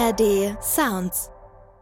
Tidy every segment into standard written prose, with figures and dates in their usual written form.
ARD Sounds.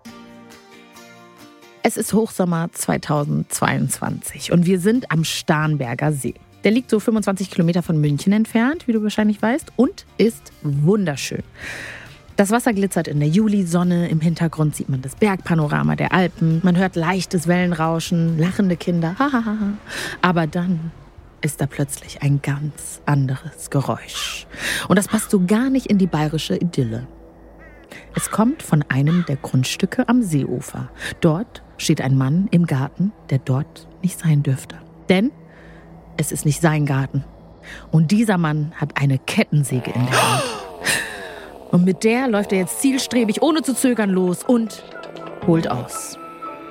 Es ist Hochsommer 2022 und wir sind am Starnberger See. Der liegt so 25 Kilometer von München entfernt, wie du wahrscheinlich weißt, und ist wunderschön. Das Wasser glitzert in der Julisonne, im Hintergrund sieht man das Bergpanorama der Alpen, man hört leichtes Wellenrauschen, lachende Kinder, hahaha. Aber dann ist da plötzlich ein ganz anderes Geräusch. Und das passt so gar nicht in die bayerische Idylle. Es kommt von einem der Grundstücke am Seeufer. Dort steht ein Mann im Garten, der dort nicht sein dürfte. Denn es ist nicht sein Garten. Und dieser Mann hat eine Kettensäge in der Hand. Und mit der läuft er jetzt zielstrebig, ohne zu zögern, los und holt aus.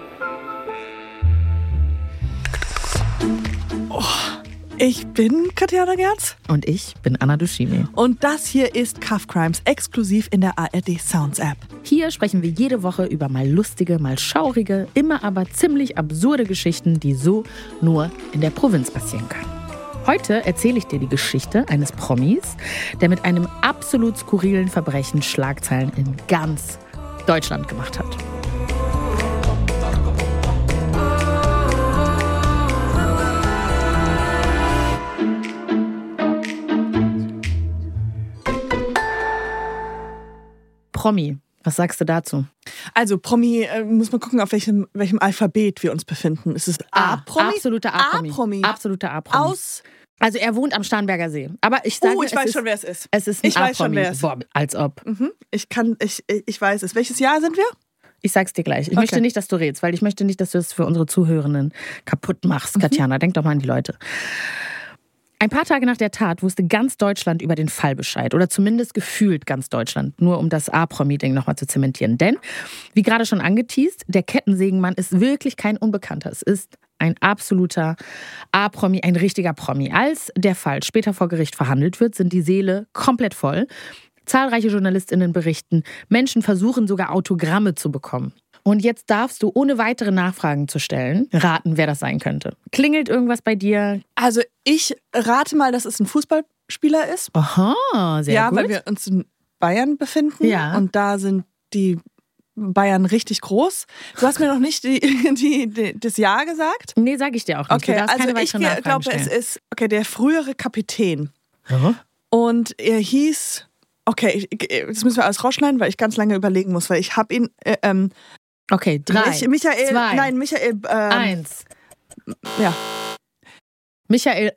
Ich bin Katjana Gerz. Und ich bin Anna Dushime. Und das hier ist Cuff Crimes, exklusiv in der ARD Sounds App. Hier sprechen wir jede Woche über mal lustige, mal schaurige, immer aber ziemlich absurde Geschichten, die so nur in der Provinz passieren können. Heute erzähle ich dir die Geschichte eines Promis, der mit einem absolut skurrilen Verbrechen Schlagzeilen in ganz Deutschland gemacht hat. Promi, was sagst du dazu? Also Promi, muss man gucken, auf welchem Alphabet wir uns befinden. Ist es A-Promi? Absoluter A-Promi. A-Promi. Absoluter A-Promi. Also er wohnt am Starnberger See. Aber ich sage, ich weiß schon, wer es ist. Es ist ein ich weiß schon, wer es ist. Boah, als ob. Ich weiß es. Welches Jahr sind wir? Ich sag's dir gleich. Ich möchte nicht, dass du redest, weil ich möchte nicht, dass du es für unsere Zuhörenden kaputt machst. Katjana, denk doch mal an die Leute. Ein paar Tage nach der Tat wusste ganz Deutschland über den Fall Bescheid. Oder zumindest gefühlt ganz Deutschland. Nur um das A-Promi-Ding nochmal zu zementieren. Denn, wie gerade schon angeteast, der Kettensägenmann ist wirklich kein Unbekannter. Es ist ein absoluter A-Promi, ein richtiger Promi. Als der Fall später vor Gericht verhandelt wird, sind die Säle komplett voll. Zahlreiche JournalistInnen berichten, Menschen versuchen sogar Autogramme zu bekommen. Und jetzt darfst du, ohne weitere Nachfragen zu stellen, raten, wer das sein könnte. Klingelt irgendwas bei dir? Also ich rate mal, dass es ein Fußballspieler ist. Aha, sehr gut. Ja, weil wir uns in Bayern befinden. Ja. Und da sind die Bayern richtig groß. Du hast mir noch nicht das Jahr gesagt. Nee, sag ich dir auch nicht. Okay, du darfst also keine ich weiteren Nachfragen glaube, stellen. es ist der frühere Kapitän. Ja. Und er hieß, das müssen wir alles rausschneiden, weil ich ganz lange überlegen muss, weil ich habe ihn, Okay, 3, Michael, 2, nein, Michael, 1. Ja. Michael,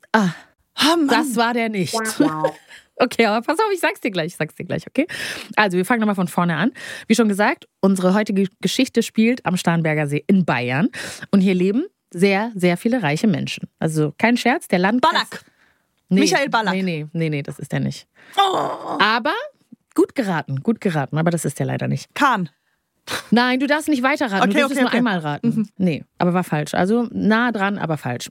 Mann. das war der nicht. Okay, aber pass auf, ich sag's dir gleich, okay? Also, wir fangen nochmal von vorne an. Wie schon gesagt, unsere heutige Geschichte spielt am Starnberger See in Bayern. Und hier leben sehr, sehr viele reiche Menschen. Also, kein Scherz, der Landkreis... Ballack. Nee, Michael Ballack. Nee, das ist der nicht. Oh. Aber gut geraten, aber das ist der leider nicht. Kahn. Nein, du darfst nicht weiterraten, du darfst nur okay. einmal raten. Nee, aber war falsch. Also nah dran, aber falsch.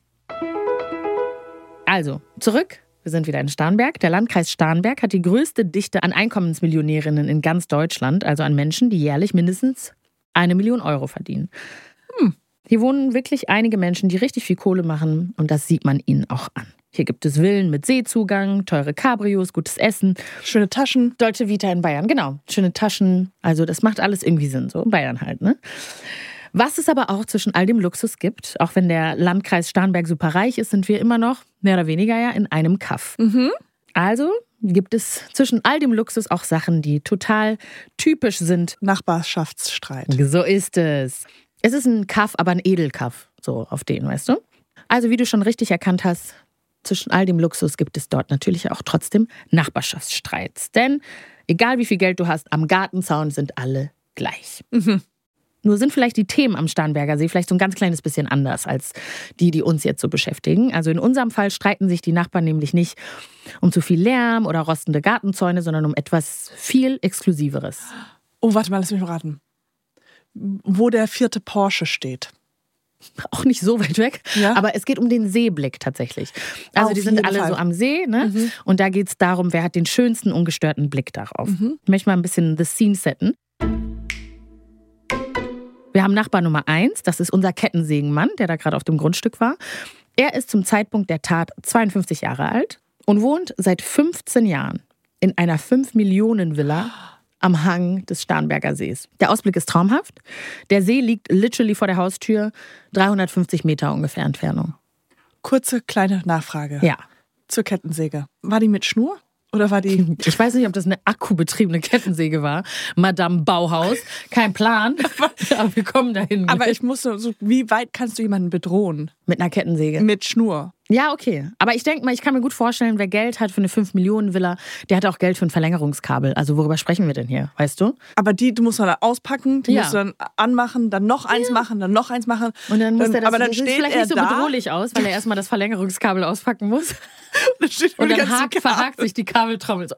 Also, zurück. Wir sind wieder in Starnberg. Der Landkreis Starnberg hat die größte Dichte an Einkommensmillionärinnen in ganz Deutschland, also an Menschen, die jährlich mindestens 1 Million Euro verdienen. Hier wohnen wirklich einige Menschen, die richtig viel Kohle machen und das sieht man ihnen auch an. Hier gibt es Villen mit Seezugang, teure Cabrios, gutes Essen. Schöne Taschen. Dolce Vita in Bayern, genau. Schöne Taschen, also das macht alles irgendwie Sinn, so in Bayern halt, ne? Was es aber auch zwischen all dem Luxus gibt, auch wenn der Landkreis Starnberg super reich ist, sind wir immer noch, mehr oder weniger ja, in einem Kaff. Also gibt es zwischen all dem Luxus auch Sachen, die total typisch sind. Nachbarschaftsstreit. So ist es. Es ist ein Kaff, aber ein Edelkaff, so auf den, weißt du? Also wie du schon richtig erkannt hast, zwischen all dem Luxus gibt es dort natürlich auch trotzdem Nachbarschaftsstreits. Denn egal wie viel Geld du hast, am Gartenzaun sind alle gleich. Nur sind vielleicht die Themen am Starnberger See vielleicht so ein ganz kleines bisschen anders als die uns jetzt so beschäftigen. Also in unserem Fall streiten sich die Nachbarn nämlich nicht um zu viel Lärm oder rostende Gartenzäune, sondern um etwas viel Exklusiveres. Oh, warte mal, lass mich mal raten. Wo der 4. Porsche steht. Auch nicht so weit weg, ja? Aber es geht um den Seeblick tatsächlich. Also die sind alle so am See, ne? Und da geht es darum, wer hat den schönsten, ungestörten Blick darauf. Ich möchte mal ein bisschen the scene setten. Wir haben Nachbar Nummer 1, das ist unser Kettensägenmann, der da gerade auf dem Grundstück war. Er ist zum Zeitpunkt der Tat 52 Jahre alt und wohnt seit 15 Jahren in einer 5-Millionen-Villa am Hang des Starnberger Sees. Der Ausblick ist traumhaft. Der See liegt literally vor der Haustür, 350 Meter ungefähr Entfernung. Kurze, kleine Nachfrage. Ja. Zur Kettensäge. War die mit Schnur? Oder war die... Ich weiß nicht, ob das eine akkubetriebene Kettensäge war. Madame Bauhaus. Kein Plan. Aber wir kommen dahin. Aber ich muss so, wie weit kannst du jemanden bedrohen? Mit einer Kettensäge. Mit Schnur. Ja, okay. Aber ich denke mal, ich kann mir gut vorstellen, wer Geld hat für eine 5-Millionen-Villa, der hat auch Geld für ein Verlängerungskabel. Also worüber sprechen wir denn hier, weißt du? Aber die musst du dann auspacken, die musst du dann anmachen, dann noch eins machen, dann noch eins machen. Und dann muss der das, aber dann das steht sieht vielleicht er nicht so da. bedrohlich aus, weil er erstmal das Verlängerungskabel auspacken muss. Und dann verhakt sich die Kabeltrommel so.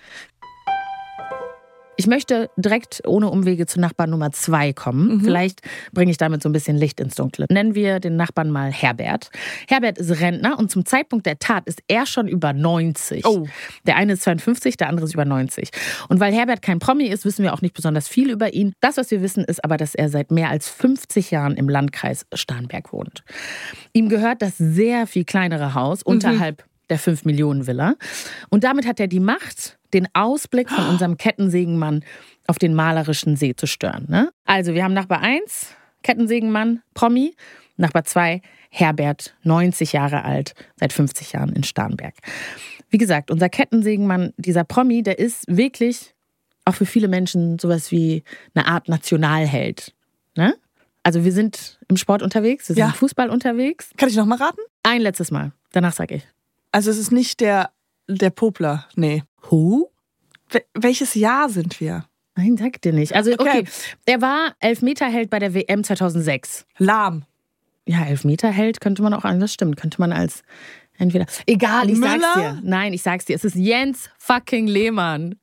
Ich möchte direkt ohne Umwege zu Nachbarn Nummer 2 kommen. Vielleicht bringe ich damit so ein bisschen Licht ins Dunkle. Nennen wir den Nachbarn mal Herbert. Herbert ist Rentner und zum Zeitpunkt der Tat ist er schon über 90. Oh. Der eine ist 52, der andere ist über 90. Und weil Herbert kein Promi ist, wissen wir auch nicht besonders viel über ihn. Das, was wir wissen, ist aber, dass er seit mehr als 50 Jahren im Landkreis Starnberg wohnt. Ihm gehört das sehr viel kleinere Haus unterhalb der 5-Millionen-Villa. Und damit hat er die Macht, den Ausblick von unserem Kettensägenmann auf den malerischen See zu stören. Ne? Also wir haben Nachbar 1, Kettensägenmann, Promi. Nachbar 2, Herbert, 90 Jahre alt, seit 50 Jahren in Starnberg. Wie gesagt, unser Kettensägenmann, dieser Promi, der ist wirklich auch für viele Menschen sowas wie eine Art Nationalheld. Ne? Also wir sind im Sport unterwegs, wir sind im Fußball unterwegs. Kann ich noch mal raten? Ein letztes Mal, danach sage ich. Also es ist nicht der Popler, nee. Who? Welches Jahr sind wir? Nein, sag dir nicht. Also okay, er war Elfmeterheld bei der WM 2006. Lahm. Ja, Elfmeterheld könnte man auch das stimmt, könnte man als entweder... Egal, ich Müller? sag's dir. Nein, ich sag's dir, es ist Jens fucking Lehmann.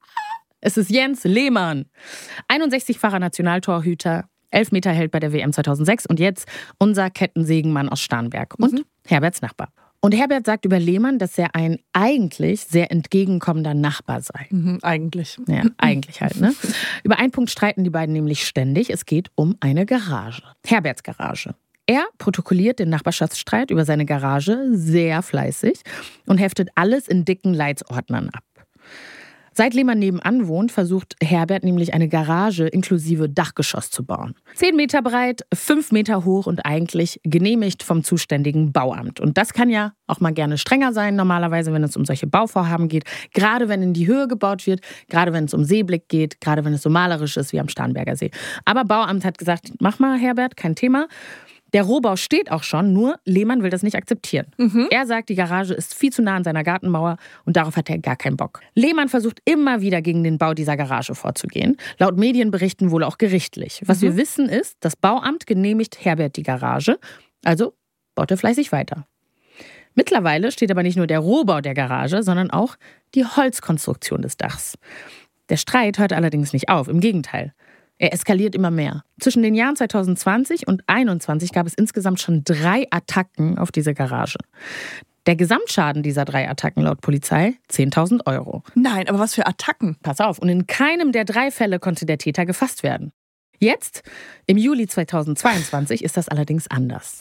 Es ist Jens Lehmann. 61-facher Nationaltorhüter, Elfmeterheld bei der WM 2006 und jetzt unser Kettensägenmann aus Starnberg und Herberts Nachbar. Und Herbert sagt über Lehmann, dass er ein eigentlich sehr entgegenkommender Nachbar sei. Eigentlich. Ja, eigentlich halt, ne? Über einen Punkt streiten die beiden nämlich ständig. Es geht um eine Garage. Herberts Garage. Er protokolliert den Nachbarschaftsstreit über seine Garage sehr fleißig und heftet alles in dicken Leitsordnern ab. Seit Lehmann nebenan wohnt, versucht Herbert nämlich eine Garage inklusive Dachgeschoss zu bauen. 10 Meter breit, 5 Meter hoch und eigentlich genehmigt vom zuständigen Bauamt. Und das kann ja auch mal gerne strenger sein, normalerweise, wenn es um solche Bauvorhaben geht. Gerade wenn in die Höhe gebaut wird, gerade wenn es um Seeblick geht, gerade wenn es so malerisch ist wie am Starnberger See. Aber Bauamt hat gesagt, mach mal, Herbert, kein Thema. Der Rohbau steht auch schon, nur Lehmann will das nicht akzeptieren. Er sagt, die Garage ist viel zu nah an seiner Gartenmauer und darauf hat er gar keinen Bock. Lehmann versucht immer wieder gegen den Bau dieser Garage vorzugehen. Laut Medienberichten wohl auch gerichtlich. Was wir wissen ist, das Bauamt genehmigt Herbert die Garage, also baut er fleißig weiter. Mittlerweile steht aber nicht nur der Rohbau der Garage, sondern auch die Holzkonstruktion des Dachs. Der Streit hört allerdings nicht auf, im Gegenteil. Er eskaliert immer mehr. Zwischen den Jahren 2020 und 2021 gab es insgesamt schon 3 Attacken auf diese Garage. Der Gesamtschaden dieser 3 Attacken laut Polizei 10.000 €. Nein, aber was für Attacken? Pass auf, und in keinem der 3 Fälle konnte der Täter gefasst werden. Jetzt, im Juli 2022, ist das allerdings anders.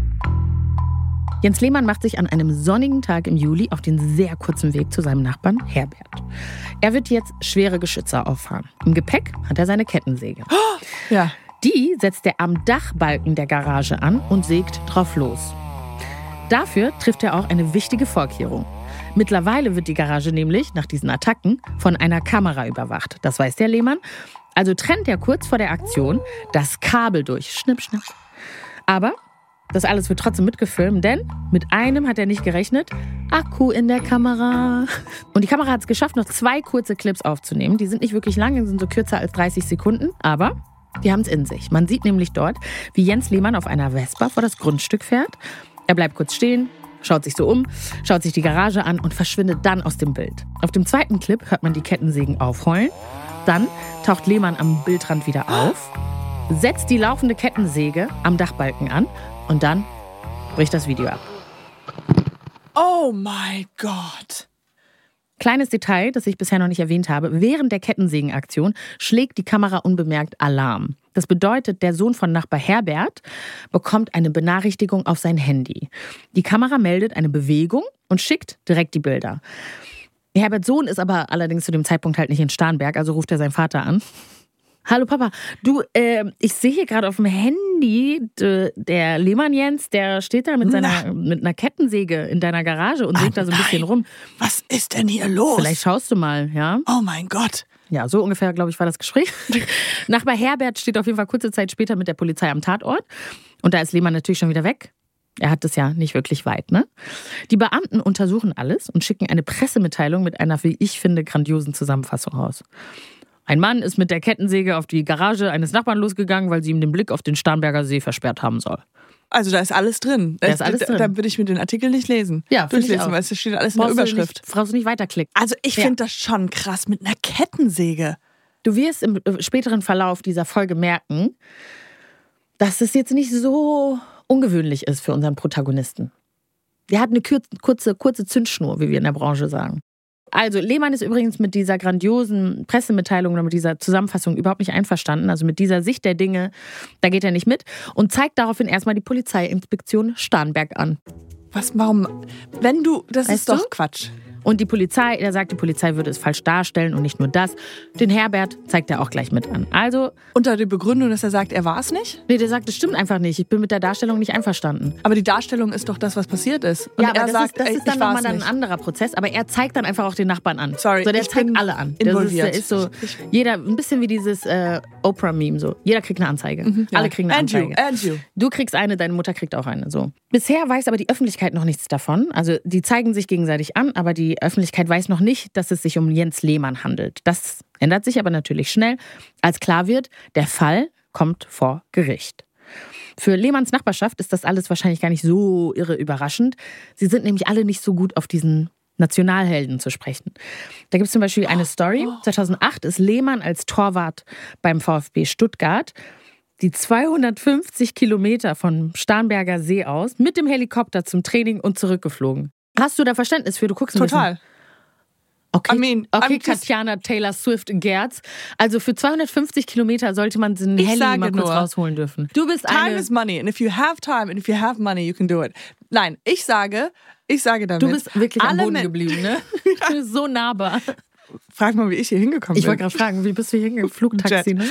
Jens Lehmann macht sich an einem sonnigen Tag im Juli auf den sehr kurzen Weg zu seinem Nachbarn Herbert. Er wird jetzt schwere Geschütze auffahren. Im Gepäck hat er seine Kettensäge. Ja. Die setzt er am Dachbalken der Garage an und sägt drauf los. Dafür trifft er auch eine wichtige Vorkehrung. Mittlerweile wird die Garage nämlich, nach diesen Attacken, von einer Kamera überwacht. Das weiß der Lehmann. Also trennt er kurz vor der Aktion das Kabel durch. Schnipp, schnapp. Aber das alles wird trotzdem mitgefilmt, denn mit einem hat er nicht gerechnet. Akku in der Kamera. Und die Kamera hat es geschafft, noch 2 kurze Clips aufzunehmen. Die sind nicht wirklich lang, die sind so kürzer als 30 Sekunden. Aber die haben es in sich. Man sieht nämlich dort, wie Jens Lehmann auf einer Vespa vor das Grundstück fährt. Er bleibt kurz stehen, schaut sich so um, schaut sich die Garage an und verschwindet dann aus dem Bild. Auf dem zweiten Clip hört man die Kettensägen aufheulen. Dann taucht Lehmann am Bildrand wieder auf, setzt die laufende Kettensäge am Dachbalken an und dann bricht das Video ab. Oh mein Gott. Kleines Detail, das ich bisher noch nicht erwähnt habe. Während der Kettensägenaktion schlägt die Kamera unbemerkt Alarm. Das bedeutet, der Sohn von Nachbar Herbert bekommt eine Benachrichtigung auf sein Handy. Die Kamera meldet eine Bewegung und schickt direkt die Bilder. Herberts Sohn ist aber allerdings zu dem Zeitpunkt halt nicht in Starnberg, also ruft er seinen Vater an. Hallo Papa, du, ich sehe hier gerade auf dem Handy, der Lehmann Jens, der steht da mit einer Kettensäge in deiner Garage und sägt da so ein bisschen rum. Was ist denn hier los? Vielleicht schaust du mal, ja? Oh mein Gott. Ja, so ungefähr, glaube ich, war das Gespräch. Nachbar Herbert steht auf jeden Fall kurze Zeit später mit der Polizei am Tatort. Und da ist Lehmann natürlich schon wieder weg. Er hat das ja nicht wirklich weit, ne? Die Beamten untersuchen alles und schicken eine Pressemitteilung mit einer, wie ich finde, grandiosen Zusammenfassung raus. Ein Mann ist mit der Kettensäge auf die Garage eines Nachbarn losgegangen, weil sie ihm den Blick auf den Starnberger See versperrt haben soll. Also da ist alles drin. Da ist alles drin. Da würde ich mir den Artikel nicht lesen. Ja, durchlesen, weil es steht alles in der Überschrift. Brauchst du nicht weiterklicken. Also ich finde das schon krass mit einer Kettensäge. Du wirst im späteren Verlauf dieser Folge merken, dass es jetzt nicht so ungewöhnlich ist für unseren Protagonisten. Der hat eine kurze Zündschnur, wie wir in der Branche sagen. Also Lehmann ist übrigens mit dieser grandiosen Pressemitteilung oder mit dieser Zusammenfassung überhaupt nicht einverstanden. Also mit dieser Sicht der Dinge, da geht er nicht mit und zeigt daraufhin erstmal die Polizeiinspektion Starnberg an. Warum? Das Weißt ist doch du? Quatsch. Und die Polizei würde es falsch darstellen und nicht nur das. Den Herbert zeigt er auch gleich mit an. Also, Unter der Begründung, dass er sagt, er war es nicht? nee, der sagt, das stimmt einfach nicht. Ich bin mit der Darstellung nicht einverstanden. Aber die Darstellung ist doch das, was passiert ist. Und Ja, aber er sagt, das ey, ist dann ich war's nochmal dann ein nicht. anderer Prozess. Aber er zeigt dann einfach auch den Nachbarn an. Sorry, so, der ich zeigt bin alle an. involviert. Das ist so, jeder, ein bisschen wie dieses Oprah-Meme. So. Jeder kriegt eine Anzeige. Ja. Alle kriegen eine Anzeige. Andrew. Du kriegst eine, deine Mutter kriegt auch eine. So. Bisher weiß aber die Öffentlichkeit noch nichts davon. Also die zeigen sich gegenseitig an, aber die Öffentlichkeit weiß noch nicht, dass es sich um Jens Lehmann handelt. Das ändert sich aber natürlich schnell, als klar wird, der Fall kommt vor Gericht. Für Lehmanns Nachbarschaft ist das alles wahrscheinlich gar nicht so irre überraschend. Sie sind nämlich alle nicht so gut auf diesen Nationalhelden zu sprechen. Da gibt es zum Beispiel eine Story. 2008 ist Lehmann als Torwart beim VfB Stuttgart die 250 Kilometer vom Starnberger See aus mit dem Helikopter zum Training und zurückgeflogen. Hast du da Verständnis für? Du guckst ein Total. bisschen. Okay, I'm just- Katjana, Taylor Swift, Gerz. Also für 250 Kilometer sollte man den Heli sage mal kurz nur, rausholen dürfen. Du bist Time eine... is money. And if you have time and if you have money, you can do it. Nein, ich sage damit. Du bist wirklich am alle Boden geblieben, ne? Du bist so nahbar. Frag mal, wie ich hier hingekommen Ich bin. wollte gerade fragen, wie bist du hier hingegangen? Flugtaxi, ne?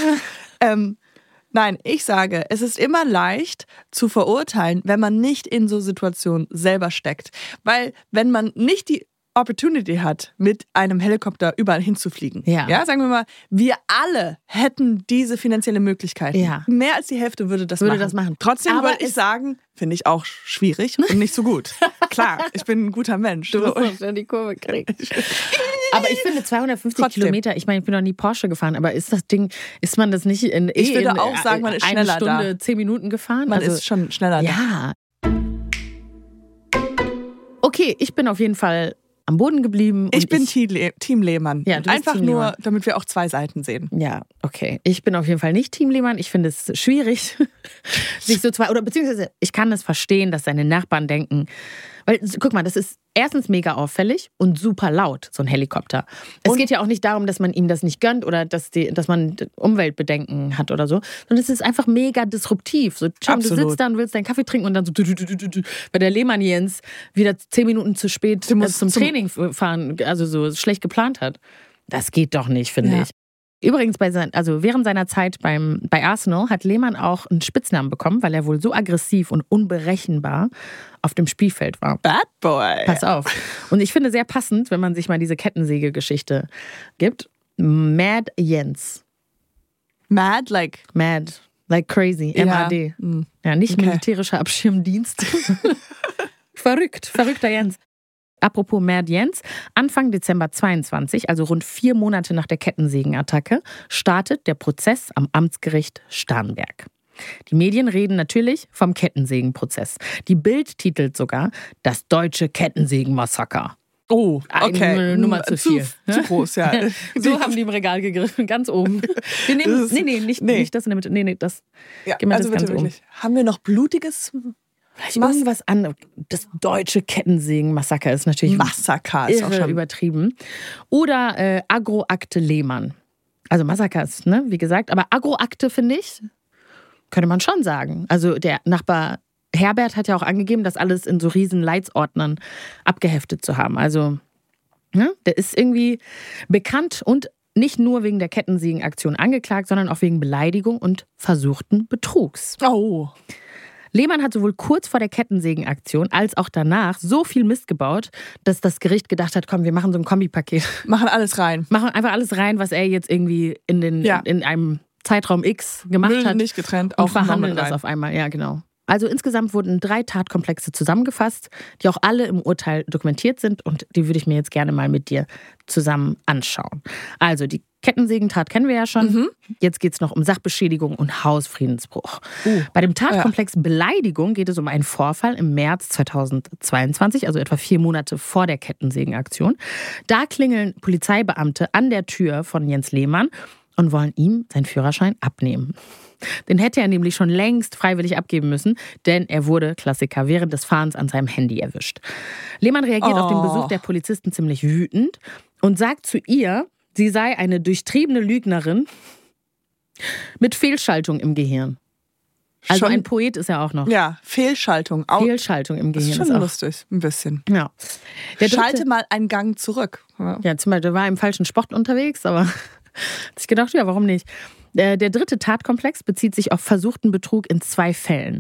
Nein, ich sage, es ist immer leicht zu verurteilen, wenn man nicht in so Situationen selber steckt. Weil wenn man nicht die Opportunity hat, mit einem Helikopter überall hinzufliegen. Ja. Sagen wir mal, wir alle hätten diese finanzielle Möglichkeit. Ja. Mehr als die Hälfte würde das machen. Trotzdem Aber würde ich sagen, finde ich auch schwierig und nicht so gut. Klar, ich bin ein guter Mensch. Du musst noch die Kurve kriegen. Aber ich finde 250 Trotzdem. Kilometer, ich meine, ich bin noch nie Porsche gefahren, aber ist man das nicht in Ich würde auch sagen, man ist schneller eine Stunde, 10 Minuten gefahren? Man ist schon schneller da. Ja. Okay, ich bin auf jeden Fall am Boden geblieben. Ich bin Team Lehmann. Ja, du bist einfach Team nur, Lehmann. damit wir auch zwei Seiten sehen. Ja, okay. Ich bin auf jeden Fall nicht Team Lehmann. Ich finde es schwierig, sich so beziehungsweise ich kann es verstehen, dass seine Nachbarn denken, weil, guck mal, das ist erstens mega auffällig und super laut, so ein Helikopter. Es geht ja auch nicht darum, dass man ihm das nicht gönnt oder dass man Umweltbedenken hat oder so, sondern es ist einfach mega disruptiv. So, du sitzt da und willst deinen Kaffee trinken und dann so, weil der Lehmann Jens wieder 10 Minuten zu spät zum Training fahren, also so schlecht geplant hat. Das geht doch nicht, finde ich. Übrigens, während seiner Zeit bei Arsenal hat Lehmann auch einen Spitznamen bekommen, weil er wohl so aggressiv und unberechenbar auf dem Spielfeld war. Bad Boy. Pass auf. Und ich finde sehr passend, wenn man sich mal diese Kettensäge-Geschichte gibt. Mad Jens. Mad, like crazy. M-A-D. Ja, nicht militärischer Abschirmdienst. Verrückter Jens. Apropos Mad Jens, Anfang Dezember 22, also rund 4 Monate nach der Kettensägenattacke, startet der Prozess am Amtsgericht Starnberg. Die Medien reden natürlich vom Kettensägenprozess. Die Bild titelt sogar „Das deutsche Kettensägenmassaker". Oh, okay. Eine Nummer zu viel. Zu groß, ja. So haben die im Regal gegriffen, ganz oben. Wir nehmen, nicht das in der Mitte. Nee, das. Ja, gehen wir also das bitte ganz wirklich. Haben wir noch blutiges Vielleicht irgendwas anderes. Das deutsche Kettensägenmassaker ist natürlich Massaker ist auch irre schon übertrieben. Oder Agroakte Lehmann. Also Massaker ist, ne, wie gesagt. Aber Agroakte, finde ich, könnte man schon sagen. Also der Nachbar Herbert hat ja auch angegeben, das alles in so riesen Leitsordnern abgeheftet zu haben. Also Ja, der ist irgendwie bekannt und nicht nur wegen der Kettensägenaktion angeklagt, sondern auch wegen Beleidigung und versuchten Betrugs. Oh. Lehmann hat sowohl kurz vor der Kettensägenaktion als auch danach so viel Mist gebaut, dass das Gericht gedacht hat, komm, wir machen so ein Kombipaket. Machen alles rein. Machen einfach alles rein, was er jetzt irgendwie in einem Zeitraum X gemacht Müll hat. nicht getrennt, und auch verhandeln noch mit das rein. auf einmal. Ja, genau. Also insgesamt wurden 3 Tatkomplexe zusammengefasst, die auch alle im Urteil dokumentiert sind und die würde ich mir jetzt gerne mal mit dir zusammen anschauen. Also die Kettensägentat kennen wir ja schon. Jetzt geht es noch um Sachbeschädigung und Hausfriedensbruch. Bei dem Tatkomplex Beleidigung geht es um einen Vorfall im März 2022, also etwa 4 Monate vor der Kettensägenaktion. Da klingeln Polizeibeamte an der Tür von Jens Lehmann und wollen ihm seinen Führerschein abnehmen. Den hätte er nämlich schon längst freiwillig abgeben müssen, denn er wurde, Klassiker, während des Fahrens an seinem Handy erwischt. Lehmann reagiert auf den Besuch der Polizisten ziemlich wütend und sagt zu ihr, sie sei eine durchtriebene Lügnerin mit Fehlschaltung im Gehirn. Also Schon- ein Poet ist er auch noch. Ja, Fehlschaltung. Fehlschaltung im Das Gehirn ist schon auch. lustig, ein bisschen. Ja. Der Schalte dritte, mal einen Gang zurück. ja, zum Beispiel, der war im falschen Sport unterwegs, aber hat sich gedacht, ja, warum nicht? Der dritte Tatkomplex bezieht sich auf versuchten Betrug in 2 Fällen.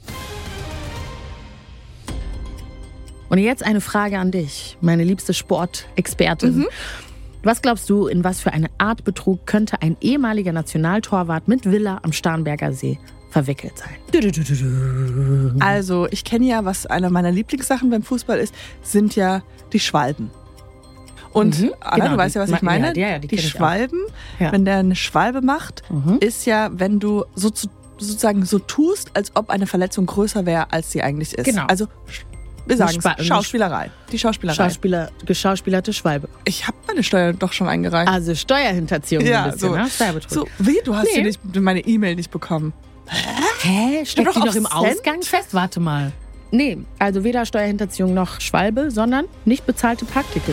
Und jetzt eine Frage an dich, meine liebste Sportexpertin. Was glaubst du, in was für eine Art Betrug könnte ein ehemaliger Nationaltorwart mit Villa am Starnberger See verwickelt sein? Also, ich kenne ja, was eine meiner Lieblingssachen beim Fußball ist, sind ja die Schwalben. Und Anna, genau, du weißt ja, was ich meine. Ja, die kenn ich auch. Schwalben, Ja. wenn der eine Schwalbe macht, ist ja, wenn du sozusagen so tust, als ob eine Verletzung größer wäre, als sie eigentlich ist. Genau. Also, wir sagen Spa- es, Schauspielerei. Die Schauspielerei. Geschauspielerte Schwalbe. Ich habe meine Steuer doch schon eingereicht. Also Steuerhinterziehung ein bisschen, ne? Steuerbetrug. So, wie? Du hast Nee. meine E-Mail nicht bekommen. Hä? Steckt doch die auf noch im Cent? Ausgang fest? Warte mal. Nee, also weder Steuerhinterziehung noch Schwalbe, sondern nicht bezahlte Parktickets.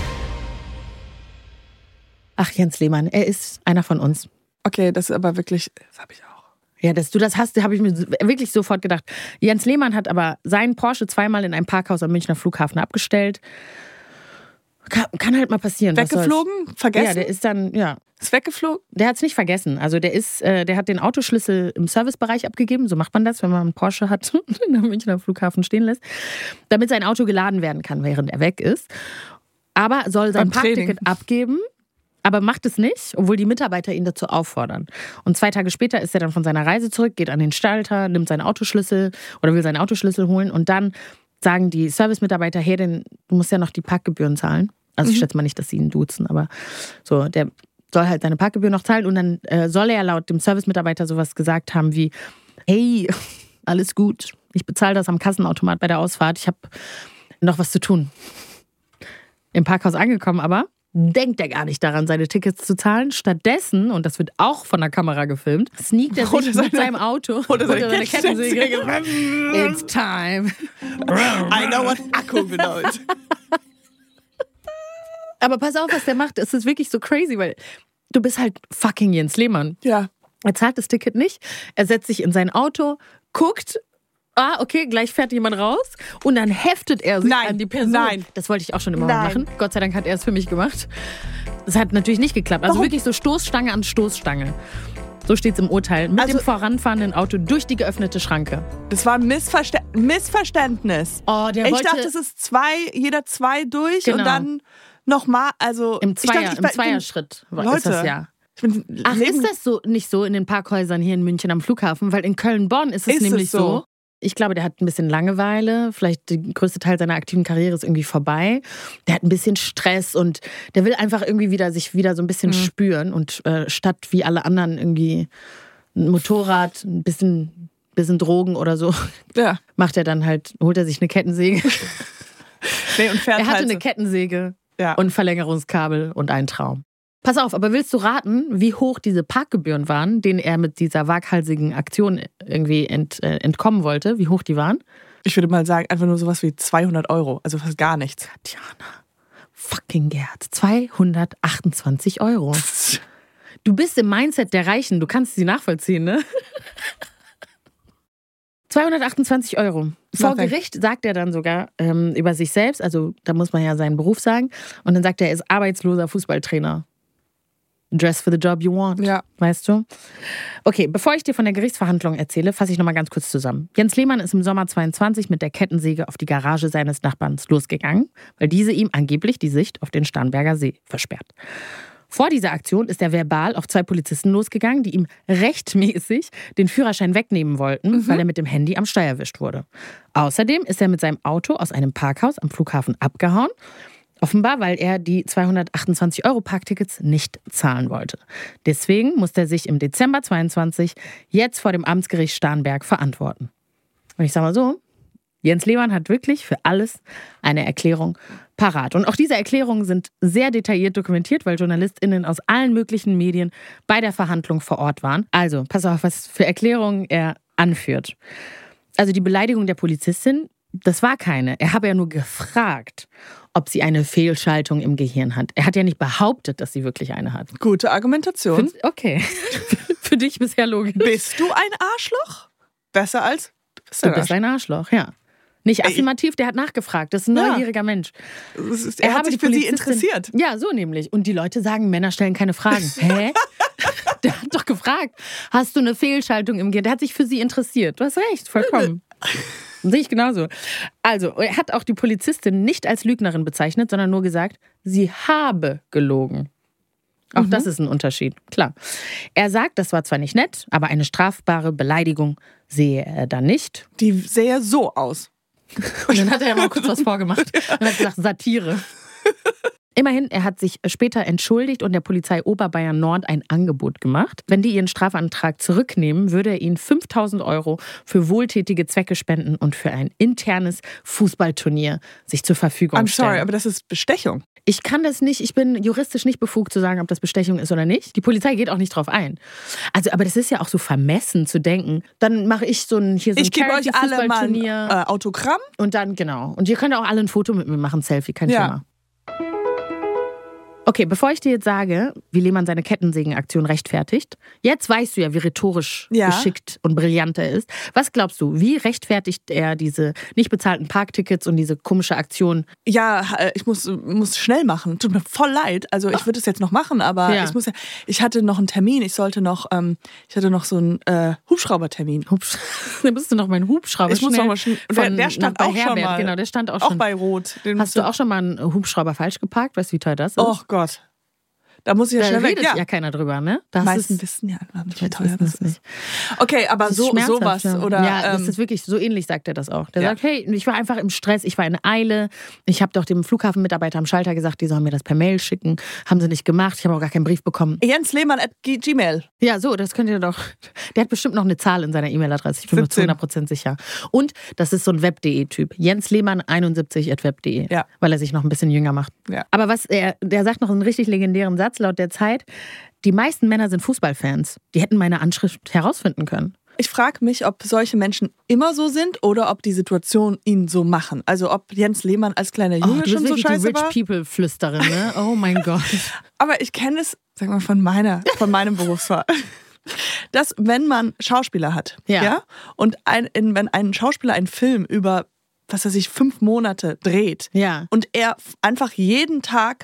Ach, Jens Lehmann, er ist einer von uns. Okay, das ist aber wirklich, das habe ich auch. Ja, dass du das hast, habe ich mir wirklich sofort gedacht. Jens Lehmann hat aber seinen Porsche 2-mal in einem Parkhaus am Münchner Flughafen abgestellt. Kann halt mal passieren. was soll's. Weggeflogen? Vergessen? Ja, der ist dann, Ist weggeflogen? der hat es nicht vergessen. Also der hat den Autoschlüssel im Servicebereich abgegeben. So macht man das, wenn man einen Porsche hat und am Münchner Flughafen stehen lässt. Damit sein Auto geladen werden kann, während er weg ist. Aber soll sein Beim Training. Parkticket abgeben. Aber macht es nicht, obwohl die Mitarbeiter ihn dazu auffordern. Und 2 Tage später ist er dann von seiner Reise zurück, geht an den Schalter, nimmt seinen Autoschlüssel oder will seinen Autoschlüssel holen. Und dann sagen die Servicemitarbeiter, hey, du musst ja noch die Parkgebühren zahlen. Also ich schätze mal nicht, dass sie ihn duzen, aber so, der soll halt seine Parkgebühr noch zahlen. Und dann soll er laut dem Servicemitarbeiter sowas gesagt haben wie, hey, alles gut, ich bezahle das am Kassenautomat bei der Ausfahrt, ich habe noch was zu tun. Im Parkhaus angekommen aber denkt er gar nicht daran, seine Tickets zu zahlen. Stattdessen, und das wird auch von der Kamera gefilmt, sneakt er sich mit seinem Auto oder seine Kettensäge. Kettensäge. It's time. I know what Akku bedeutet. Aber pass auf, was der macht. Es ist wirklich so crazy, weil du bist halt fucking Jens Lehmann. Ja. Er zahlt das Ticket nicht. Er setzt sich in sein Auto, guckt, okay, gleich fährt jemand raus und dann heftet er sich Nein, an die Person. nein. Das wollte ich auch schon immer mal machen. Gott sei Dank hat er es für mich gemacht. Das hat natürlich nicht geklappt. Also Warum? wirklich so Stoßstange an Stoßstange. So steht es im Urteil. Mit Also- dem voranfahrenden Auto durch die geöffnete Schranke. Das war ein Missverständnis. Oh, der Ich wollte dachte, es ist jeder 2 durch Genau. und dann nochmal, also im ich dachte, Zweierschritt ist Leute, das ja. Ich bin Ach, ist das so nicht so in den Parkhäusern hier in München am Flughafen? Weil in Köln-Bonn ist es Ist es nämlich so? so. Ich glaube, der hat ein bisschen Langeweile. Vielleicht der größte Teil seiner aktiven Karriere ist irgendwie vorbei. Der hat ein bisschen Stress und der will einfach irgendwie sich wieder so ein bisschen spüren. Und statt wie alle anderen irgendwie ein Motorrad, ein bisschen Drogen oder so, Ja. macht er dann halt, holt er sich eine Kettensäge. Nee, und fährt Er hatte halt eine so. Kettensäge Ja. und Verlängerungskabel und einen Traum. Pass auf, aber willst du raten, wie hoch diese Parkgebühren waren, denen er mit dieser waghalsigen Aktion irgendwie entkommen wollte? Wie hoch die waren? Ich würde mal sagen, einfach nur sowas wie 200 €. Also fast gar nichts. Tatjana, fucking Gerd, 228 €. Du bist im Mindset der Reichen, du kannst sie nachvollziehen, ne? 228 Euro. Vor Gericht sagt er dann sogar über sich selbst, also da muss man ja seinen Beruf sagen, und dann sagt er ist arbeitsloser Fußballtrainer. Dress for the job you want, weißt du? Okay, bevor ich dir von der Gerichtsverhandlung erzähle, fasse ich nochmal ganz kurz zusammen. Jens Lehmann ist im Sommer 22 mit der Kettensäge auf die Garage seines Nachbarns losgegangen, weil diese ihm angeblich die Sicht auf den Starnberger See versperrt. Vor dieser Aktion ist er verbal auf 2 Polizisten losgegangen, die ihm rechtmäßig den Führerschein wegnehmen wollten, weil er mit dem Handy am Steuer erwischt wurde. Außerdem ist er mit seinem Auto aus einem Parkhaus am Flughafen abgehauen. Offenbar, weil er die 228 Euro Parktickets nicht zahlen wollte. Deswegen musste er sich im Dezember 22 jetzt vor dem Amtsgericht Starnberg verantworten. Und ich sage mal so, Jens Lehmann hat wirklich für alles eine Erklärung parat. Und auch diese Erklärungen sind sehr detailliert dokumentiert, weil JournalistInnen aus allen möglichen Medien bei der Verhandlung vor Ort waren. Also, pass auf, was für Erklärungen er anführt. Also die Beleidigung der Polizistin, das war keine. Er habe ja nur gefragt, ob sie eine Fehlschaltung im Gehirn hat. Er hat ja nicht behauptet, dass sie wirklich eine hat. Gute Argumentation. Okay. Für dich bisher logisch. Bist du ein Arschloch? Besser als... Du bist ein Arschloch, ja. Nicht affirmativ, der hat nachgefragt. Das ist ein neugieriger Mensch. Er hat sich für sie interessiert. Ja, so nämlich. Und die Leute sagen, Männer stellen keine Fragen. Hä? Der hat doch gefragt, hast du eine Fehlschaltung im Gehirn? Der hat sich für sie interessiert. Du hast recht, vollkommen. Sehe ich genauso. Also, er hat auch die Polizistin nicht als Lügnerin bezeichnet, sondern nur gesagt, sie habe gelogen. Auch das ist ein Unterschied, klar. Er sagt, das war zwar nicht nett, aber eine strafbare Beleidigung sehe er da nicht. Die sähe so aus. Und dann hat er ja mal kurz was vorgemacht und hat gesagt, Satire. Immerhin, er hat sich später entschuldigt und der Polizei Oberbayern Nord ein Angebot gemacht. Wenn die ihren Strafantrag zurücknehmen, würde er ihnen 5.000 Euro für wohltätige Zwecke spenden und für ein internes Fußballturnier sich zur Verfügung stellen. I'm sorry, aber das ist Bestechung. Ich kann das nicht, ich bin juristisch nicht befugt zu sagen, ob das Bestechung ist oder nicht. Die Polizei geht auch nicht drauf ein. Also, aber das ist ja auch so vermessen zu denken. Dann mache ich so ein Charity-Fußballturnier. Ich gebe euch alle mal ein Autogramm. Und dann, genau. Und ihr könnt auch alle ein Foto mit mir machen, Selfie, kein Thema. Okay, bevor ich dir jetzt sage, wie Lehmann seine Kettensägenaktion rechtfertigt, jetzt weißt du ja, wie rhetorisch geschickt und brillant er ist. Was glaubst du, wie rechtfertigt er diese nicht bezahlten Parktickets und diese komische Aktion? Ja, ich muss schnell machen. Tut mir voll leid. Also ich würde es jetzt noch machen, aber ich hatte noch einen Termin. Ich hatte noch so einen Hubschraubertermin. Dann bist du noch mein Hubschrauber. Ich muss noch mal der stand auch schon mal. Genau, der stand auch schon. Auch bei Rot. Hast du auch schon mal einen Hubschrauber falsch geparkt? Weißt du, wie teuer das ist? Oh Gott. Da muss ich ja schnell weg. Da redet ja keiner drüber, ne? Die meisten wissen ja nicht, wie teuer das ist. Okay, aber sowas. Ja. Oder, ja, das ist wirklich, so ähnlich sagt er das auch. Der sagt, hey, ich war einfach im Stress, ich war in Eile. Ich habe doch dem Flughafenmitarbeiter am Schalter gesagt, die sollen mir das per Mail schicken. Haben sie nicht gemacht, ich habe auch gar keinen Brief bekommen. Jens Lehmann @gmail. Ja, so, das könnt ihr doch. Der hat bestimmt noch eine Zahl in seiner E-Mail-Adresse. Ich bin mir zu 100% sicher. Und das ist so ein Web.de-Typ. Jens Lehmann 71@web.de. Ja. Weil er sich noch ein bisschen jünger macht. Ja. Aber der sagt noch einen richtig legendären Satz laut der Zeit. Die meisten Männer sind Fußballfans. Die hätten meine Anschrift herausfinden können. Ich frage mich, ob solche Menschen immer so sind oder ob die Situation ihn so machen. Also ob Jens Lehmann als kleiner Junge schon so scheiße war. Die Rich People Flüsterin, ne? Oh mein Gott. Aber ich kenne es, sag mal, von meinem Berufsfall. Dass, wenn man Schauspieler hat, und wenn ein Schauspieler einen Film über, was weiß ich, 5 Monate dreht und er einfach jeden Tag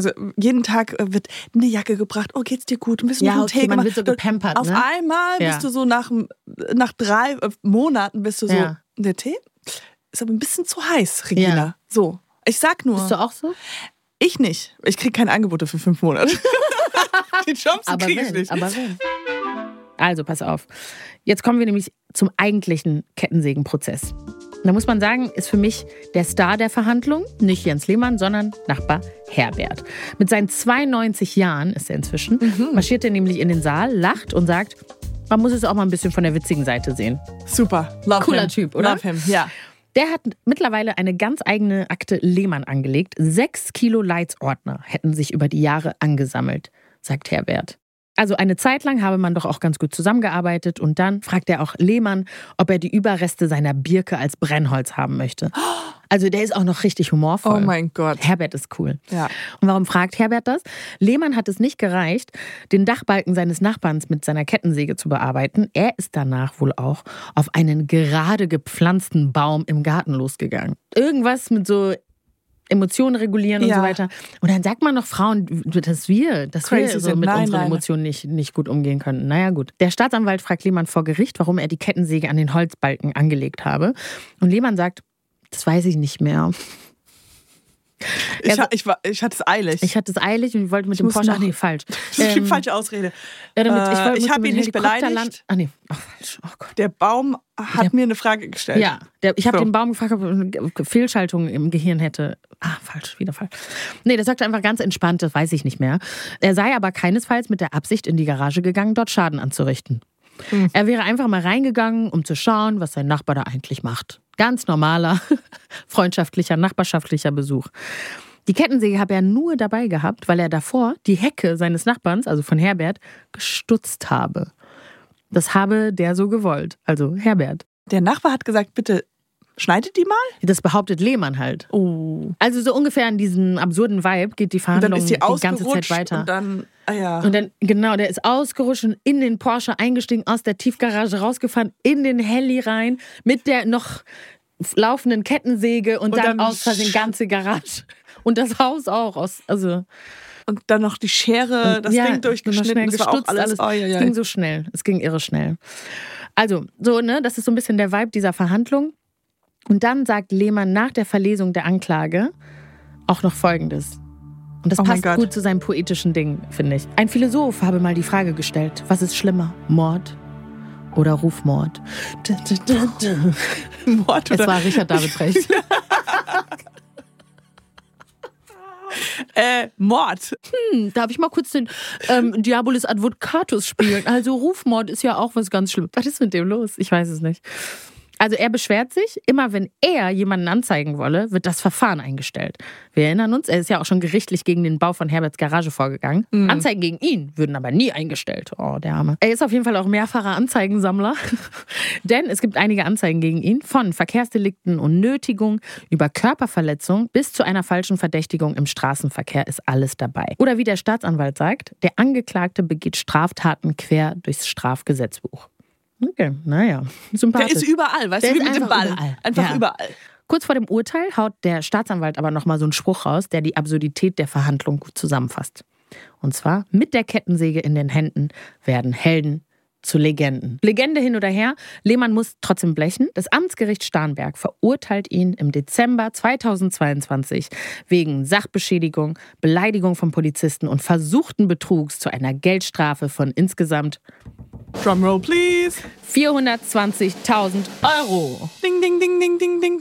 wird eine Jacke gebracht, oh, geht's dir gut, ein bisschen Tee gemacht. Man wird so gepampert, auf einmal bist du so nach 3 Monaten bist du so, der Tee ist aber ein bisschen zu heiß, Regina. Ja. So, ich sag nur. Bist du auch so? Ich nicht. Ich kriege keine Angebote für 5 Monate. Die Chancen kriege ich nicht. Aber wenn. Also, pass auf. Jetzt kommen wir nämlich zum eigentlichen Kettensägenprozess. Da muss man sagen, ist für mich der Star der Verhandlung nicht Jens Lehmann, sondern Nachbar Herbert. Mit seinen 92 Jahren ist er inzwischen, marschiert er nämlich in den Saal, lacht und sagt, man muss es auch mal ein bisschen von der witzigen Seite sehen. Super, love Cooler him. Typ, oder? Love him, ja. Der hat mittlerweile eine ganz eigene Akte Lehmann angelegt. 6 Kilo Leitsordner hätten sich über die Jahre angesammelt, sagt Herbert. Also eine Zeit lang habe man doch auch ganz gut zusammengearbeitet und dann fragt er auch Lehmann, ob er die Überreste seiner Birke als Brennholz haben möchte. Also der ist auch noch richtig humorvoll. Oh mein Gott. Herbert ist cool. Ja. Und warum fragt Herbert das? Lehmann hat es nicht gereicht, den Dachbalken seines Nachbarns mit seiner Kettensäge zu bearbeiten. Er ist danach wohl auch auf einen gerade gepflanzten Baum im Garten losgegangen. Irgendwas mit so Emotionen regulieren und so weiter. Und dann sagt man noch Frauen, dass wir so mit unseren Emotionen nicht gut umgehen können. Naja, gut. Der Staatsanwalt fragt Lehmann vor Gericht, warum er die Kettensäge an den Holzbalken angelegt habe. Und Lehmann sagt, das weiß ich nicht mehr. Ich hatte es eilig. Ich hatte es eilig und ich wollte mit dem Porsche... Ach nee, falsch. Das ist die falsche Ausrede. Ich habe ihn nicht beleidigt. Ach nee, falsch. Oh Gott. Der Baum hat mir eine Frage gestellt. Ja, ich habe den Baum gefragt, ob er eine Fehlschaltung im Gehirn hätte. Falsch, wieder falsch. Nee, der sagte einfach ganz entspannt, das weiß ich nicht mehr. Er sei aber keinesfalls mit der Absicht in die Garage gegangen, dort Schaden anzurichten. Er wäre einfach mal reingegangen, um zu schauen, was sein Nachbar da eigentlich macht. Ganz normaler, freundschaftlicher, nachbarschaftlicher Besuch. Die Kettensäge habe er nur dabei gehabt, weil er davor die Hecke seines Nachbarns, also von Herbert, gestutzt habe. Das habe der so gewollt, also Herbert. Der Nachbar hat gesagt, bitte schneidet die mal? Das behauptet Lehmann halt. Oh. Also so ungefähr in diesem absurden Vibe geht die Verhandlung die ganze Zeit weiter. Und dann, Und dann, genau, der ist ausgerutscht und in den Porsche eingestiegen, aus der Tiefgarage rausgefahren, in den Heli rein, mit der noch laufenden Kettensäge und dann aus Versehen ganze Garage. Und das Haus auch. Und dann noch die Schere, das Ding durchgeschnitten. Das war auch alles. Es ging so schnell. Es ging irre schnell. Also, das ist so ein bisschen der Vibe dieser Verhandlung. Und dann sagt Lehmann nach der Verlesung der Anklage auch noch Folgendes. Und das passt gut zu seinem poetischen Ding, finde ich. Ein Philosoph habe mal die Frage gestellt, was ist schlimmer, Mord oder Rufmord? Mord oder? Es war Richard David Precht. Mord. Darf ich mal kurz den Diabolus Advocatus spielen? Also Rufmord ist ja auch was ganz Schlimmes. Was ist mit dem los? Ich weiß es nicht. Also er beschwert sich, immer wenn er jemanden anzeigen wolle, wird das Verfahren eingestellt. Wir erinnern uns, er ist ja auch schon gerichtlich gegen den Bau von Herberts Garage vorgegangen. Anzeigen gegen ihn würden aber nie eingestellt. Oh, der Arme. Er ist auf jeden Fall auch mehrfacher Anzeigensammler. Denn es gibt einige Anzeigen gegen ihn, von Verkehrsdelikten und Nötigung über Körperverletzung bis zu einer falschen Verdächtigung im Straßenverkehr ist alles dabei. Oder wie der Staatsanwalt sagt, der Angeklagte begeht Straftaten quer durchs Strafgesetzbuch. Okay, naja, sympathisch. Der ist überall, weißt du, wie mit dem Ball. Überall. Einfach überall. Kurz vor dem Urteil haut der Staatsanwalt aber nochmal so einen Spruch raus, der die Absurdität der Verhandlung gut zusammenfasst. Und zwar, mit der Kettensäge in den Händen werden Helden zu Legenden. Legende hin oder her, Lehmann muss trotzdem blechen. Das Amtsgericht Starnberg verurteilt ihn im Dezember 2022 wegen Sachbeschädigung, Beleidigung von Polizisten und versuchten Betrugs zu einer Geldstrafe von insgesamt Drumroll, please. 420.000 Euro. Ding, ding, ding, ding, ding, ding.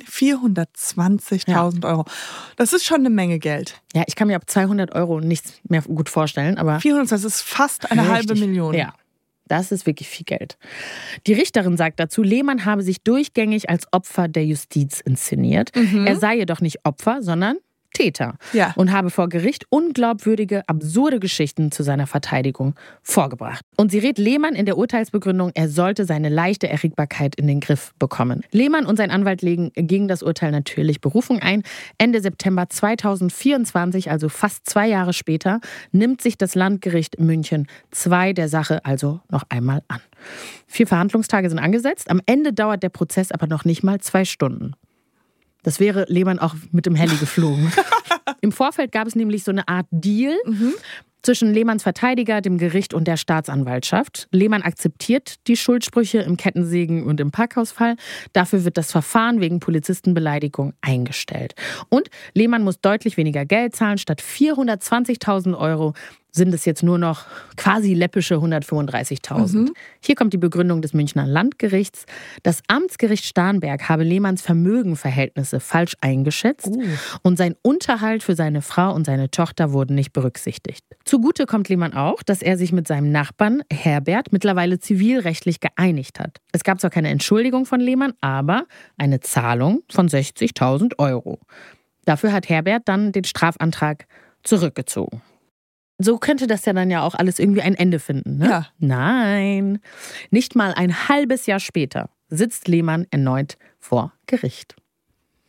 420.000 Euro. Das ist schon eine Menge Geld. Ja, ich kann mir ab 200 Euro nichts mehr gut vorstellen, aber 400, das ist fast eine halbe Million. Ja, das ist wirklich viel Geld. Die Richterin sagt dazu, Lehmann habe sich durchgängig als Opfer der Justiz inszeniert. Er sei jedoch nicht Opfer, sondern Täter. Ja. Und habe vor Gericht unglaubwürdige, absurde Geschichten zu seiner Verteidigung vorgebracht. Und sie rät Lehmann in der Urteilsbegründung, er sollte seine leichte Erregbarkeit in den Griff bekommen. Lehmann und sein Anwalt legen gegen das Urteil natürlich Berufung ein. Ende September 2024, also fast 2 Jahre später, nimmt sich das Landgericht München der Sache also noch einmal an. 4 Verhandlungstage sind angesetzt. Am Ende dauert der Prozess aber noch nicht mal 2 Stunden. Das wäre Lehmann auch mit dem Heli geflogen. Im Vorfeld gab es nämlich so eine Art Deal zwischen Lehmanns Verteidiger, dem Gericht und der Staatsanwaltschaft. Lehmann akzeptiert die Schuldsprüche im Kettensägen- und im Parkhausfall. Dafür wird das Verfahren wegen Polizistenbeleidigung eingestellt. Und Lehmann muss deutlich weniger Geld zahlen. Statt 420.000 Euro sind es jetzt nur noch quasi läppische 135.000. Hier kommt die Begründung des Münchner Landgerichts. Das Amtsgericht Starnberg habe Lehmanns Vermögenverhältnisse falsch eingeschätzt und sein Unterhalt für seine Frau und seine Tochter wurden nicht berücksichtigt. Zugute kommt Lehmann auch, dass er sich mit seinem Nachbarn Herbert mittlerweile zivilrechtlich geeinigt hat. Es gab zwar keine Entschuldigung von Lehmann, aber eine Zahlung von 60.000 Euro. Dafür hat Herbert dann den Strafantrag zurückgezogen. So könnte das ja dann ja auch alles irgendwie ein Ende finden, ne? Ja. Nein, nicht mal ein halbes Jahr später sitzt Lehmann erneut vor Gericht.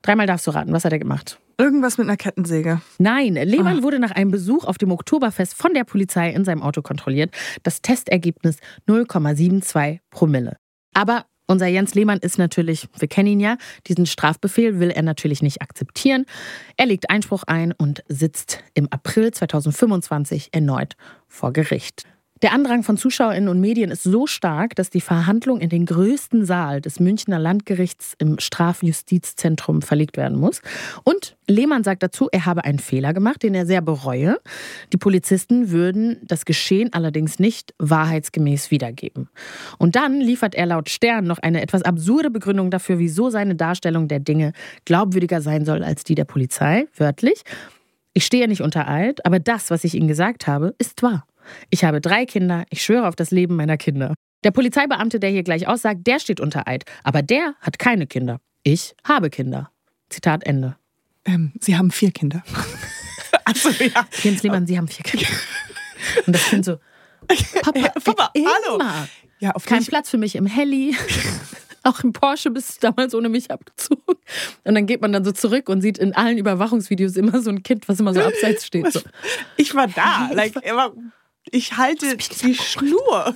3-mal darfst du raten. Was hat er gemacht? Irgendwas mit einer Kettensäge. Nein, Lehmann wurde nach einem Besuch auf dem Oktoberfest von der Polizei in seinem Auto kontrolliert. Das Testergebnis 0,72 Promille. Aber unser Jens Lehmann ist natürlich, wir kennen ihn ja, diesen Strafbefehl will er natürlich nicht akzeptieren. Er legt Einspruch ein und sitzt im April 2025 erneut vor Gericht. Der Andrang von ZuschauerInnen und Medien ist so stark, dass die Verhandlung in den größten Saal des Münchner Landgerichts im Strafjustizzentrum verlegt werden muss. Und Lehmann sagt dazu, er habe einen Fehler gemacht, den er sehr bereue. Die Polizisten würden das Geschehen allerdings nicht wahrheitsgemäß wiedergeben. Und dann liefert er laut Stern noch eine etwas absurde Begründung dafür, wieso seine Darstellung der Dinge glaubwürdiger sein soll als die der Polizei. Wörtlich: Ich stehe nicht unter Eid, aber das, was ich Ihnen gesagt habe, ist wahr. Ich habe 3 Kinder, ich schwöre auf das Leben meiner Kinder. Der Polizeibeamte, der hier gleich aussagt, der steht unter Eid. Aber der hat keine Kinder. Ich habe Kinder. Zitat Ende. Sie haben 4 Kinder. Also, ja. Jens Lehmann, Sie haben 4 Kinder. Und das Kind so, Papa, hallo. Immer. Ja, auf Kein Platz für mich im Heli. Auch im Porsche bist du damals ohne mich abgezogen. Und dann geht man dann so zurück und sieht in allen Überwachungsvideos immer so ein Kind, was immer so abseits steht. So. Ich war da. Ich halte die Schnur.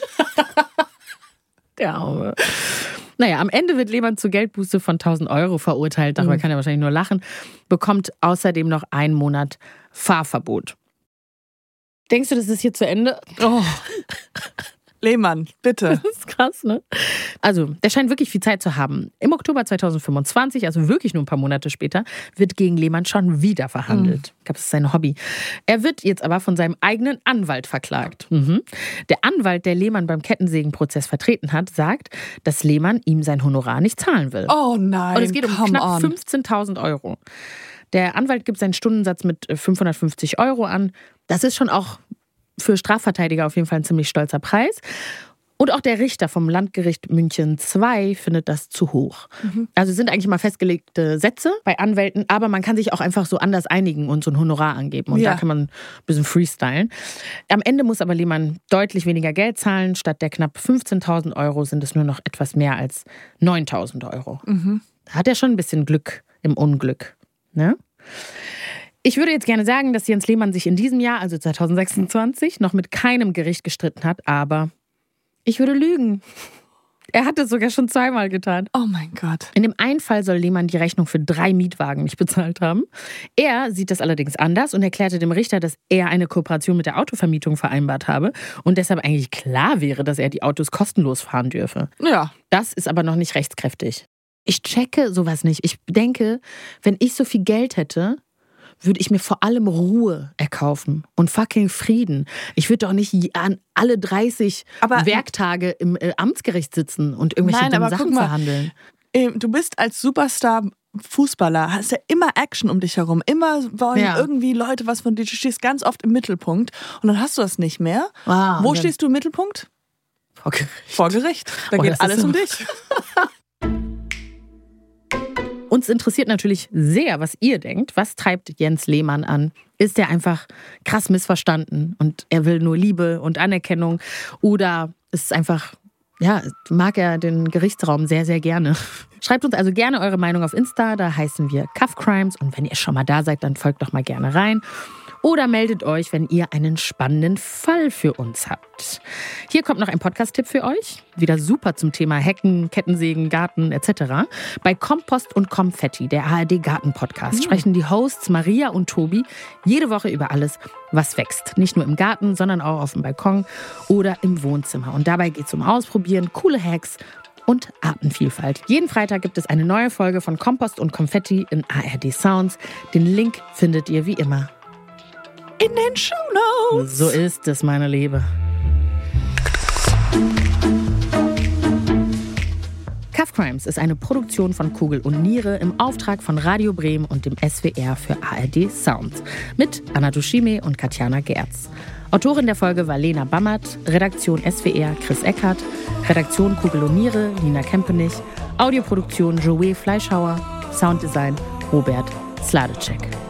Der Arme. Naja, am Ende wird Lehmann zu Geldbuße von 1.000 Euro verurteilt. Darüber kann er wahrscheinlich nur lachen. Bekommt außerdem noch 1 Monat Fahrverbot. Denkst du, das ist hier zu Ende? Oh. Lehmann, bitte. Das ist krass, ne? Also, der scheint wirklich viel Zeit zu haben. Im Oktober 2025, also wirklich nur ein paar Monate später, wird gegen Lehmann schon wieder verhandelt. Ich glaube, das ist sein Hobby. Er wird jetzt aber von seinem eigenen Anwalt verklagt. Der Anwalt, der Lehmann beim Kettensägenprozess vertreten hat, sagt, dass Lehmann ihm sein Honorar nicht zahlen will. Oh nein, und es geht um knapp 15.000 Euro. Der Anwalt gibt seinen Stundensatz mit 550 Euro an. Das ist schon auch für Strafverteidiger auf jeden Fall ein ziemlich stolzer Preis. Und auch der Richter vom Landgericht München II findet das zu hoch. Also sind eigentlich mal festgelegte Sätze bei Anwälten, aber man kann sich auch einfach so anders einigen und so ein Honorar angeben. Und da kann man ein bisschen freestylen. Am Ende muss aber Lehmann deutlich weniger Geld zahlen. Statt der knapp 15.000 Euro sind es nur noch etwas mehr als 9.000 Euro. Da hat er schon ein bisschen Glück im Unglück, ne? Ich würde jetzt gerne sagen, dass Jens Lehmann sich in diesem Jahr, also 2026, noch mit keinem Gericht gestritten hat, aber ich würde lügen. Er hat es sogar schon 2-mal getan. Oh mein Gott. In dem einen Fall soll Lehmann die Rechnung für 3 Mietwagen nicht bezahlt haben. Er sieht das allerdings anders und erklärte dem Richter, dass er eine Kooperation mit der Autovermietung vereinbart habe und deshalb eigentlich klar wäre, dass er die Autos kostenlos fahren dürfe. Ja. Das ist aber noch nicht rechtskräftig. Ich checke sowas nicht. Ich denke, wenn ich so viel Geld hätte, würde ich mir vor allem Ruhe erkaufen und fucking Frieden. Ich würde doch nicht an alle 30 Werktage im Amtsgericht sitzen und irgendwelche dummen Sachen verhandeln. Du bist als Superstar-Fußballer, hast ja immer Action um dich herum. Immer wollen irgendwie Leute was von dir. Du stehst ganz oft im Mittelpunkt und dann hast du das nicht mehr. Wo stehst du im Mittelpunkt? Vor Gericht. Da geht alles um dich. Uns interessiert natürlich sehr, was ihr denkt. Was treibt Jens Lehmann an? Ist er einfach krass missverstanden und er will nur Liebe und Anerkennung? Oder ist es einfach, mag er den Gerichtsraum sehr, sehr gerne? Schreibt uns also gerne eure Meinung auf Insta, da heißen wir Cuff Crimes. Und wenn ihr schon mal da seid, dann folgt doch mal gerne rein. Oder meldet euch, wenn ihr einen spannenden Fall für uns habt. Hier kommt noch ein Podcast-Tipp für euch. Wieder super zum Thema Hecken, Kettensägen, Garten etc. Bei Kompost und Konfetti, der ARD-Garten-Podcast, sprechen die Hosts Maria und Tobi jede Woche über alles, was wächst. Nicht nur im Garten, sondern auch auf dem Balkon oder im Wohnzimmer. Und dabei geht es um Ausprobieren, coole Hacks und Artenvielfalt. Jeden Freitag gibt es eine neue Folge von Kompost und Konfetti in ARD Sounds. Den Link findet ihr wie immer in den Shownotes. So ist es, meine Liebe. Cuff Crimes ist eine Produktion von Kugel und Niere im Auftrag von Radio Bremen und dem SWR für ARD Sounds. Mit Anna Dushime und Katjana Gerz. Autorin der Folge war Lena Bammert, Redaktion SWR Chris Eckhardt, Redaktion Kugel und Niere Nina Kempenich, Audioproduktion Joey Fleischhauer, Sounddesign Robert Sladecek.